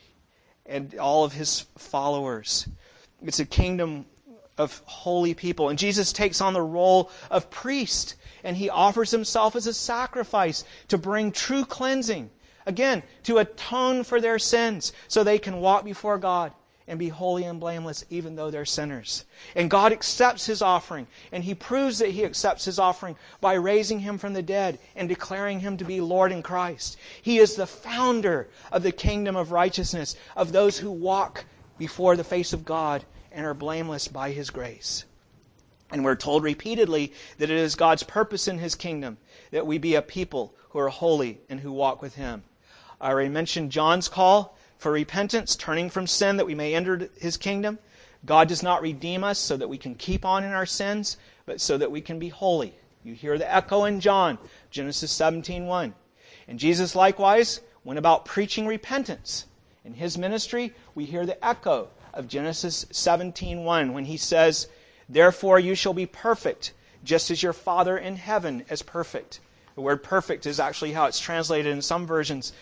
and all of His followers. It's a kingdom of holy people. And Jesus takes on the role of priest, and He offers Himself as a sacrifice to bring true cleansing. Again, to atone for their sins so they can walk before God and be holy and blameless even though they're sinners. And God accepts His offering, and He proves that He accepts His offering by raising Him from the dead and declaring Him to be Lord in Christ. He is the founder of the kingdom of righteousness, of those who walk before the face of God and are blameless by His grace. And we're told repeatedly that it is God's purpose in His kingdom that we be a people who are holy and who walk with Him. I already mentioned John's call for repentance, turning from sin that we may enter His kingdom. God does not redeem us so that we can keep on in our sins, but so that we can be holy. You hear the echo in John, Genesis 17:1. And Jesus likewise went about preaching repentance. In His ministry, we hear the echo of Genesis 17:1 when He says, "Therefore you shall be perfect, just as your Father in heaven is perfect." The word perfect is actually how it's translated in some versions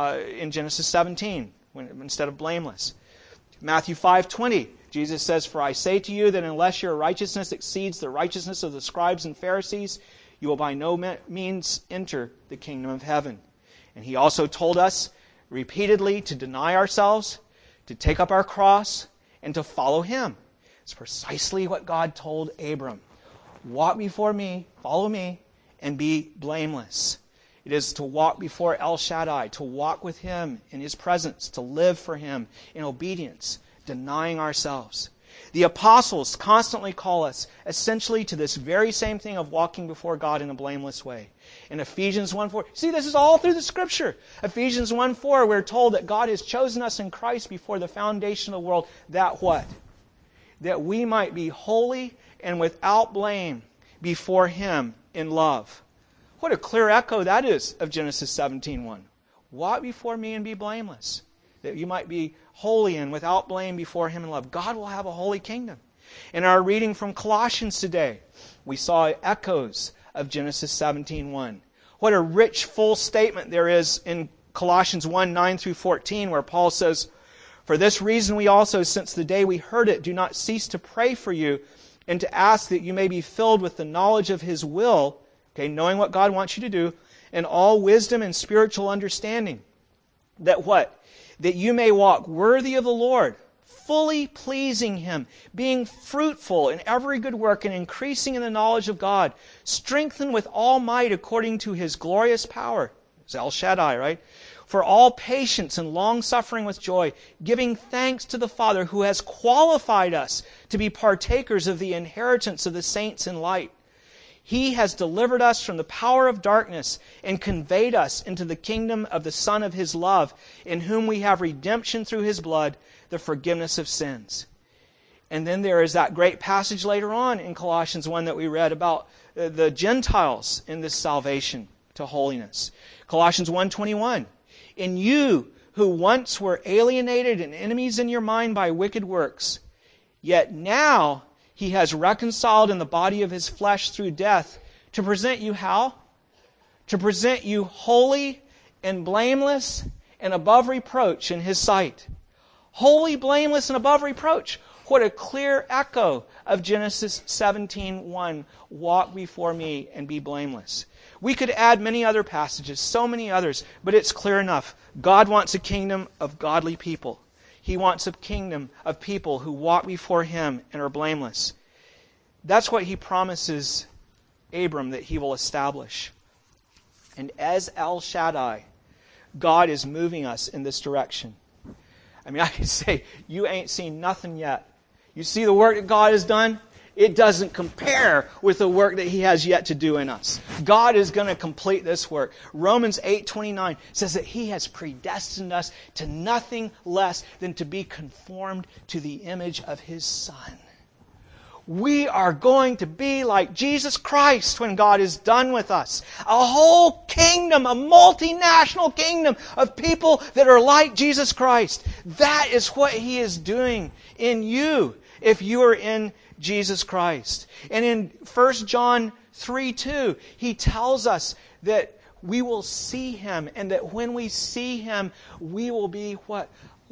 in Genesis 17 instead of blameless. Matthew 5:20, Jesus says, "For I say to you that unless your righteousness exceeds the righteousness of the scribes and Pharisees, you will by no means enter the kingdom of heaven." And He also told us repeatedly to deny ourselves, to take up our cross, and to follow Him. It's precisely what God told Abram. Walk before me, follow me, and be blameless. It is to walk before El Shaddai, to walk with Him in His presence, to live for Him in obedience, denying ourselves. The apostles constantly call us essentially to this very same thing of walking before God in a blameless way. In Ephesians 1:4, see, this is all through the Scripture. Ephesians 1:4, we're told that God has chosen us in Christ before the foundation of the world. That what? That we might be holy and without blame before Him in love. What a clear echo that is of Genesis 17:1. Walk before me and be blameless, that you might be holy and without blame before Him in love. God will have a holy kingdom. In our reading from Colossians today, we saw echoes of Genesis 17:1. What a rich, full statement there is in Colossians 1:9 through 14, where Paul says, "For this reason we also, since the day we heard it, do not cease to pray for you and to ask that you may be filled with the knowledge of His will," okay, knowing what God wants you to do, "and all wisdom and spiritual understanding." That what? That you may walk worthy of the Lord, fully pleasing Him, being fruitful in every good work and increasing in the knowledge of God, strengthened with all might according to His glorious power. It's El Shaddai, right? For all patience and long-suffering with joy, giving thanks to the Father who has qualified us to be partakers of the inheritance of the saints in light. He has delivered us from the power of darkness and conveyed us into the kingdom of the Son of His love, in whom we have redemption through His blood, the forgiveness of sins. And then there is that great passage later on in Colossians 1 that we read about the Gentiles in this salvation to holiness. Colossians 1:21. "In you who once were alienated and enemies in your mind by wicked works, yet now He has reconciled in the body of His flesh through death, to present you" how? To present you holy and blameless and above reproach in His sight. Holy, blameless, and above reproach. What a clear echo of Genesis 17:1. Walk before me and be blameless. We could add many other passages, so many others, but it's clear enough. God wants a kingdom of godly people. He wants a kingdom of people who walk before Him and are blameless. That's what He promises Abram that He will establish. And as El Shaddai, God is moving us in this direction. I mean, I can say, you ain't seen nothing yet. You see the work that God has done? It doesn't compare with the work that He has yet to do in us. God is going to complete this work. Romans 8:29 says that He has predestined us to nothing less than to be conformed to the image of His Son. We are going to be like Jesus Christ when God is done with us. A whole kingdom, a multinational kingdom of people that are like Jesus Christ. That is what He is doing in you if you are in Jesus Christ. And in 1 John 3:2, He tells us that we will see Him, and that when we see Him, we will be what?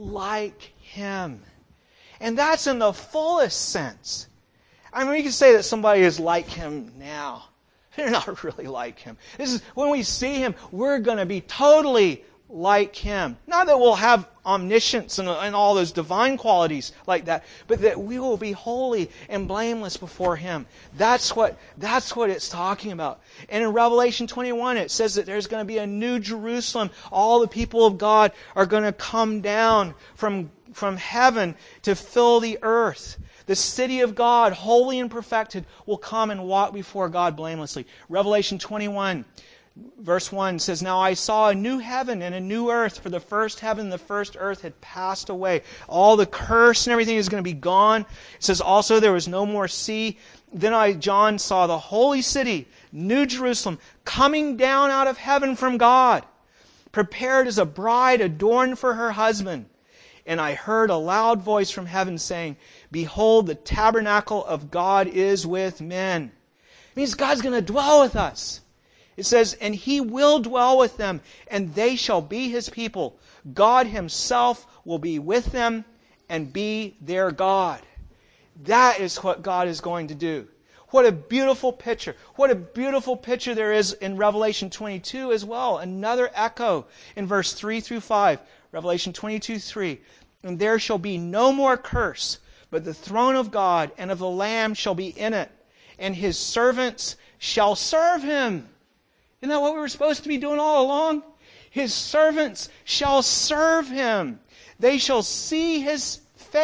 Like Him. And that's in the fullest sense. I mean, we can say that somebody is like Him now. They're not really like Him. This is when we see Him, we're going to be totally like Him. Not that we'll have omniscience and all those divine qualities like that, but that we will be holy and blameless before Him. That's what it's talking about. And in Revelation 21, it says that there's going to be a new Jerusalem. All the people of God are going to come down from heaven to fill the earth. The city of God, holy and perfected, will come and walk before God blamelessly. Revelation 21, verse 1 says, "Now I saw a new heaven and a new earth, for the first heaven and the first earth had passed away." All the curse and everything is going to be gone. It says also there was no more sea. "Then I, John, saw the holy city, New Jerusalem, coming down out of heaven from God, prepared as a bride adorned for her husband. And I heard a loud voice from heaven saying, 'Behold, the tabernacle of God is with men.'" It means God's going to dwell with us. It says, "And He will dwell with them, and they shall be His people. God Himself will be with them and be their God." That is what God is going to do. What a beautiful picture. What a beautiful picture there is in Revelation 22 as well. Another echo in verse 3 through 5. Revelation 22:3. "And there shall be no more curse, but the throne of God and of the Lamb shall be in it, and His servants shall serve Him." Isn't that what we were supposed to be doing all along? His servants shall serve Him. They shall see His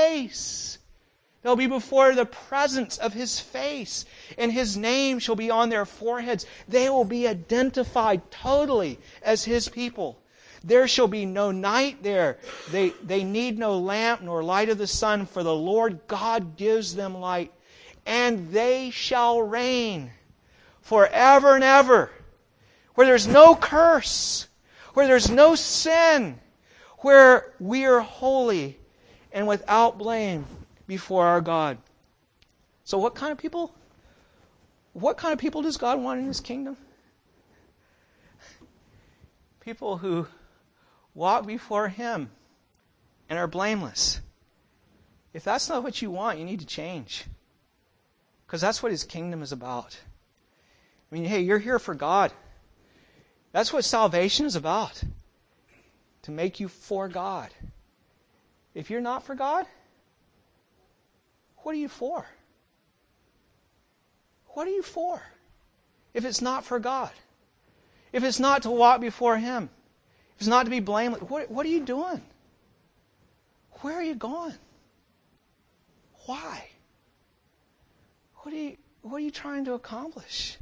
face. They'll be before the presence of His face, and His name shall be on their foreheads. They will be identified totally as His people. There shall be no night there. They need no lamp nor light of the sun, for the Lord God gives them light. And they shall reign forever and ever. where there's no curse, where there's no sin, where we are holy and without blame before our God. So what kind of people? What kind of people does God want in His kingdom? People who walk before Him and are blameless. If that's not what you want, you need to change. Because that's what His kingdom is about. I mean, hey, you're here for God. That's what salvation is about. To make you for God. If you're not for God, what are you for? What are you for? If it's not for God. If it's not to walk before Him. If it's not to be blameless. What are you doing? Where are you going? Why? What are you trying to accomplish?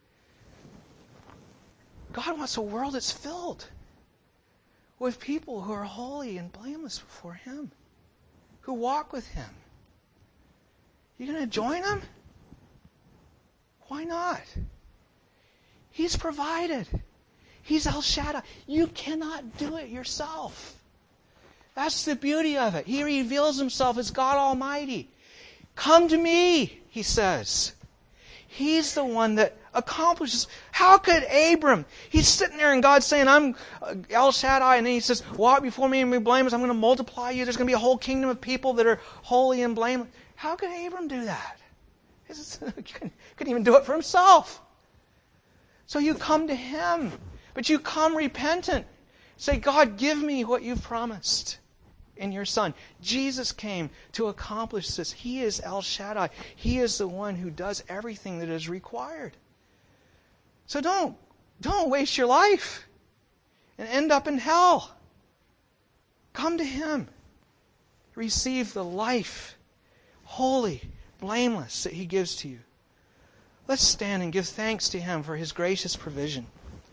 God wants a world that's filled with people who are holy and blameless before Him, who walk with Him. You going to join Him? Why not? He's provided. He's El Shaddai. You cannot do it yourself. That's the beauty of it. He reveals Himself as God Almighty. Come to me, He says. He's the one that accomplishes. How could Abram? He's sitting there and God's saying, I'm El Shaddai. And then He says, walk before me and be blameless. I'm going to multiply you. There's going to be a whole kingdom of people that are holy and blameless. How could Abram do that? He couldn't even do it for himself. So you come to Him. But you come repentant. Say, God, give me what You've promised in Your Son. Jesus came to accomplish this. He is El Shaddai. He is the one who does everything that is required. So don't waste your life and end up in hell. Come to Him. Receive the life, holy, blameless, that He gives to you. Let's stand and give thanks to Him for His gracious provision.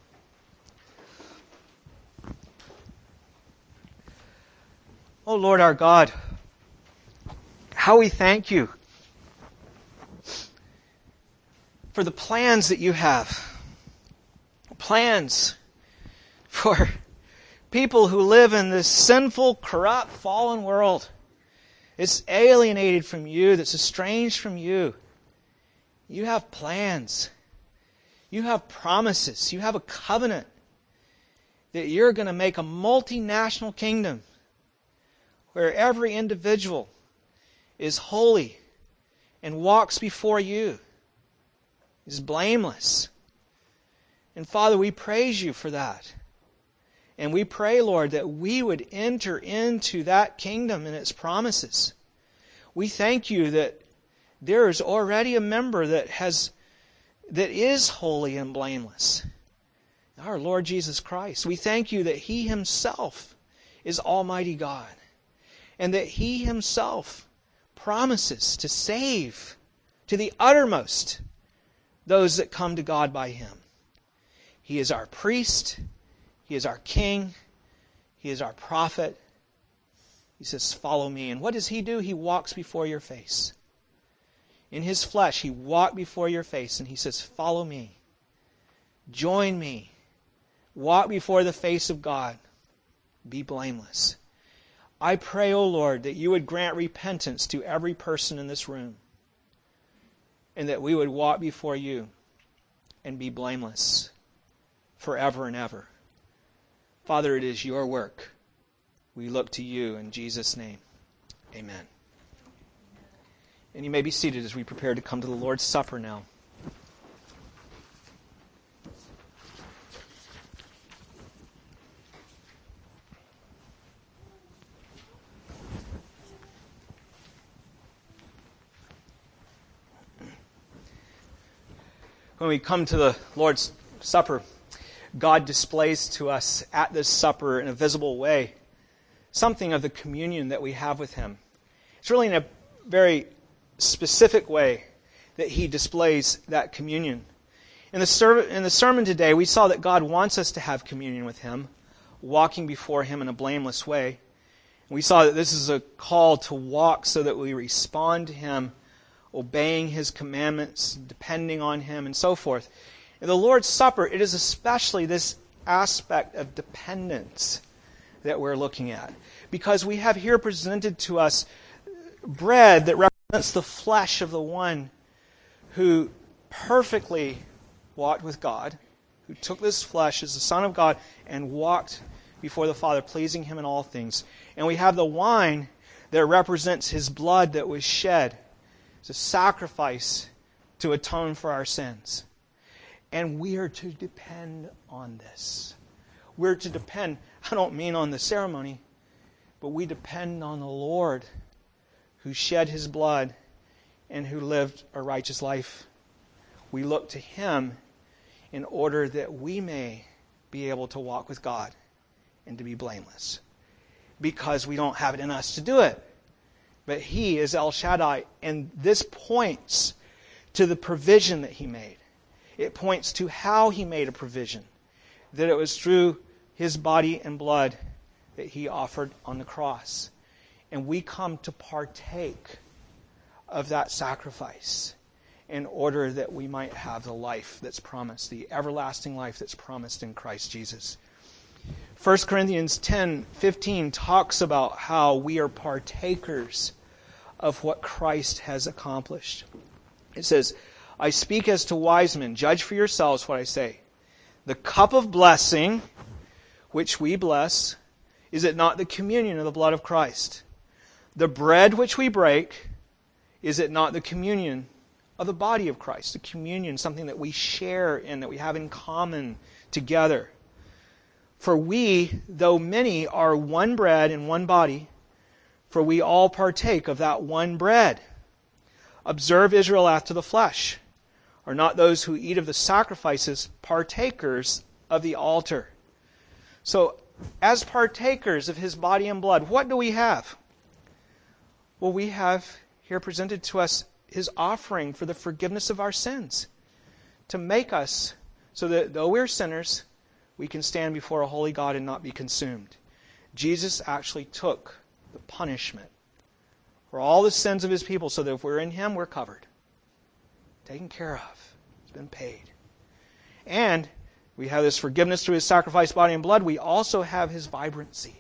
Oh Lord our God, how we thank You for the plans that You have. Plans for people who live in this sinful, corrupt, fallen world. It's alienated from You, that's estranged from You. You have plans. You have promises. You have a covenant that You're going to make a multinational kingdom where every individual is holy and walks before You, is blameless. And Father, we praise You for that. And we pray, Lord, that we would enter into that kingdom and its promises. We thank You that there is already a member that is holy and blameless. Our Lord Jesus Christ. We thank You that He Himself is Almighty God. And that He Himself promises to save to the uttermost those that come to God by Him. He is our priest. He is our king. He is our prophet. He says, follow me. And what does He do? He walks before your face. In His flesh, He walked before your face and He says, follow me. Join me. Walk before the face of God. Be blameless. I pray, O Lord, that You would grant repentance to every person in this room. And that we would walk before You and be blameless forever and ever. Father, it is Your work. We look to You in Jesus' name. Amen. And you may be seated as we prepare to come to the Lord's Supper now. When we come to the Lord's Supper, God displays to us at this supper in a visible way something of the communion that we have with Him. It's really in a very specific way that He displays that communion. In the sermon today, we saw that God wants us to have communion with Him, walking before Him in a blameless way. We saw that this is a call to walk so that we respond to Him, obeying His commandments, depending on Him, and so forth. In the Lord's Supper, it is especially this aspect of dependence that we're looking at. Because we have here presented to us bread that represents the flesh of the one who perfectly walked with God, who took this flesh as the Son of God and walked before the Father, pleasing Him in all things. And we have the wine that represents His blood that was shed. It's a sacrifice to atone for our sins. And we are to depend on this. We're to depend, I don't mean on the ceremony, but we depend on the Lord who shed His blood and who lived a righteous life. We look to Him in order that we may be able to walk with God and to be blameless. Because we don't have it in us to do it. But He is El Shaddai, and this points to the provision that He made. It points to how He made a provision. That it was through His body and blood that He offered on the cross. And we come to partake of that sacrifice in order that we might have the life that's promised, the everlasting life that's promised in Christ Jesus. 1 Corinthians 10:15 talks about how we are partakers of what Christ has accomplished. It says, I speak as to wise men. Judge for yourselves what I say. The cup of blessing, which we bless, is it not the communion of the blood of Christ? The bread which we break, is it not the communion of the body of Christ? The communion, something that we share in, that we have in common together. For we, though many, are one bread and one body, for we all partake of that one bread. Observe Israel after the flesh. Are not those who eat of the sacrifices partakers of the altar? So, as partakers of His body and blood, what do we have? Well, we have here presented to us His offering for the forgiveness of our sins, to make us so that though we're sinners, we can stand before a holy God and not be consumed. Jesus actually took the punishment for all the sins of His people so that if we're in Him, we're covered. Taken care of. It's been paid. And we have this forgiveness through His sacrifice, body and blood. We also have His vibrancy.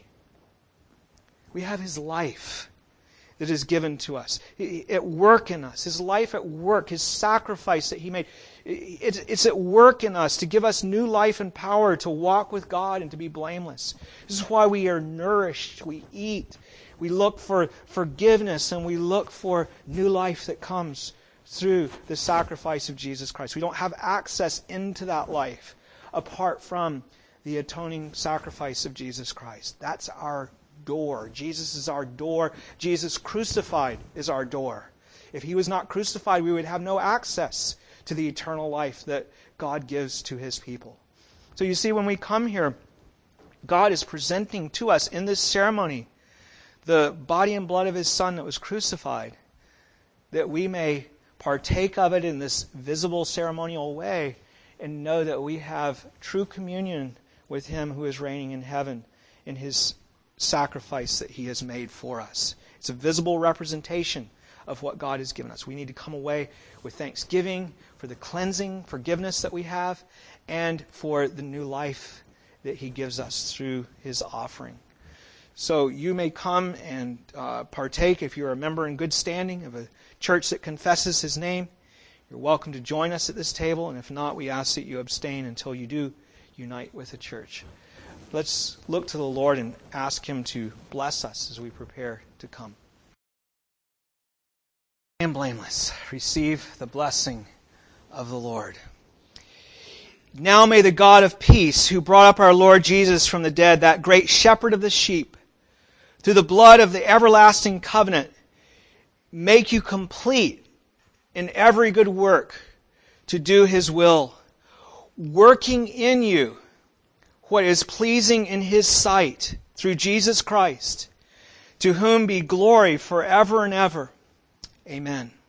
We have His life that is given to us. At work in us. His life at work. His sacrifice that He made. It's at work in us to give us new life and power to walk with God and to be blameless. This is why we are nourished. We eat. We look for forgiveness and we look for new life that comes through the sacrifice of Jesus Christ. We don't have access into that life apart from the atoning sacrifice of Jesus Christ. That's our door. Jesus is our door. Jesus crucified is our door. If He was not crucified, we would have no access to the eternal life that God gives to His people. So you see, when we come here, God is presenting to us in this ceremony the body and blood of His Son that was crucified, that we may partake of it in this visible ceremonial way and know that we have true communion with Him who is reigning in heaven in His sacrifice that He has made for us. It's a visible representation of what God has given us. We need to come away with thanksgiving for the cleansing, forgiveness that we have, and for the new life that He gives us through His offering. So you may come and partake if you're a member in good standing of a church that confesses His name. You're welcome to join us at this table, and if not, we ask that you abstain until you do unite with the church. Let's look to the Lord and ask Him to bless us as we prepare to come. I am blameless. Receive the blessing of the Lord. Now may the God of peace, who brought up our Lord Jesus from the dead, that great shepherd of the sheep, through the blood of the everlasting covenant, make you complete in every good work to do His will, working in you what is pleasing in His sight through Jesus Christ, to whom be glory forever and ever. Amen.